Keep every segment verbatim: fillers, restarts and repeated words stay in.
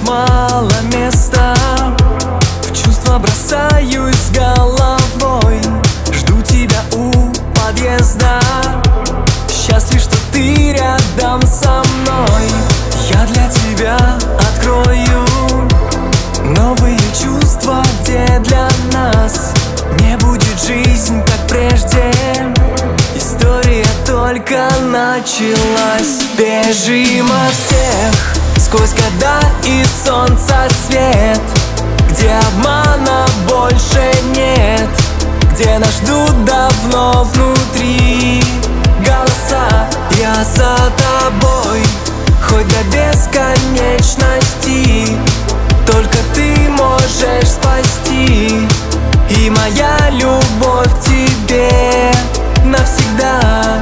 мало места. В чувства бросаюсь головой, жду тебя у подъезда. Счастлив, что ты рядом со мной. Я для тебя открою новые чувства, где для нас не будет жизнь как прежде. История только началась. Бежим от всех сквозь года и солнца свет, где обмана больше нет, где нас ждут давно внутри голоса. Я за тобой, хоть до бесконечности, только ты можешь спасти. И моя любовь к тебе навсегда.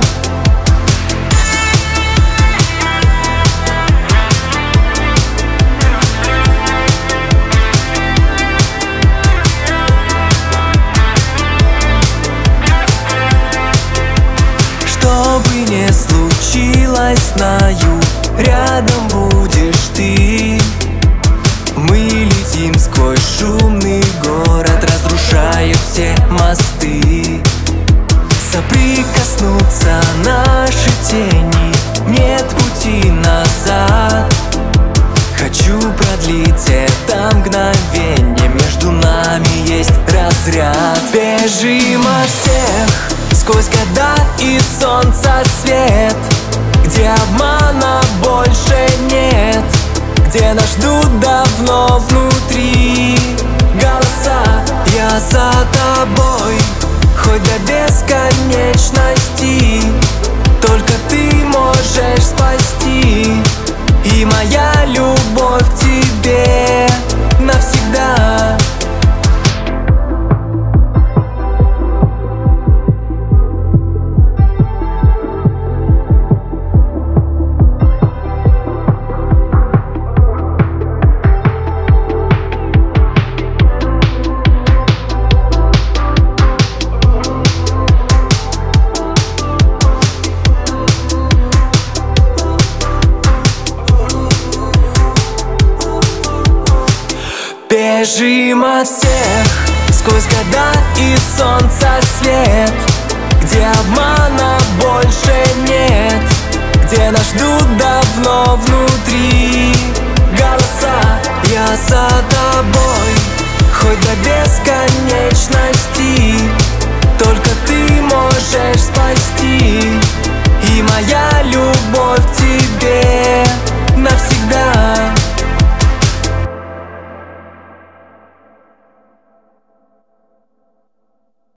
Что бы ни случилось, знаю, рядом будешь ты. Мы летим сквозь шумный город, разрушая все мосты. Соприкоснутся наши тени, нет пути назад. Хочу продлить это мгновение, между нами есть разряд. Бежим от всех сквозь года и солнца свет, где обмана больше нет, где нас ждут давно внутри голоса. Я за тобой, хоть до бесконечности, только ты можешь спасти. И моя любовь к тебе навсегда. Бежим от всех сквозь года и солнца свет, где обмана больше нет, где нас ждут давно внутри голоса. Я за тобой, хоть до бесконечности, только ты можешь спасти. И моя